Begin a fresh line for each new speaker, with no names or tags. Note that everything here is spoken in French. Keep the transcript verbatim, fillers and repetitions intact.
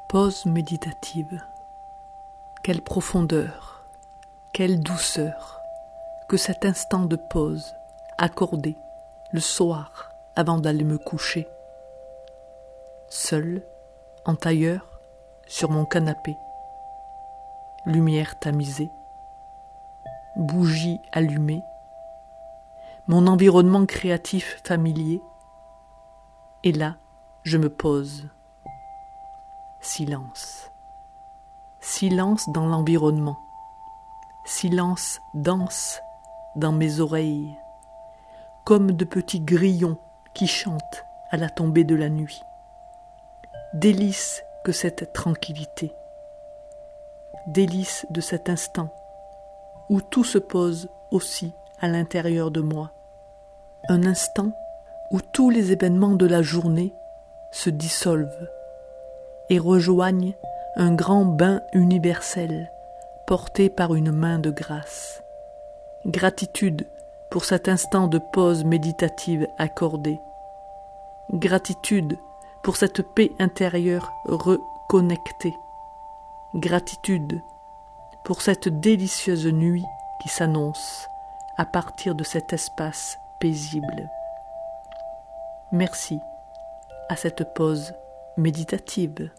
Pause méditative. Quelle profondeur, quelle douceur que cet instant de pause accordé le soir avant d'aller me coucher. Seul, en tailleur, sur mon canapé, lumière tamisée, bougie allumée, mon environnement créatif familier, et là, je me pose. Silence. Silence dans l'environnement. Silence dense dans mes oreilles, comme de petits grillons qui chantent à la tombée de la nuit. Délice que cette tranquillité. Délice de cet instant où tout se pose aussi à l'intérieur de moi. Un instant où tous les événements de la journée se dissolvent et rejoignent un grand bain universel porté par une main de grâce. Gratitude pour cet instant de pause méditative accordée. Gratitude pour cette paix intérieure reconnectée. Gratitude pour cette délicieuse nuit qui s'annonce à partir de cet espace paisible. Merci à cette pause méditative.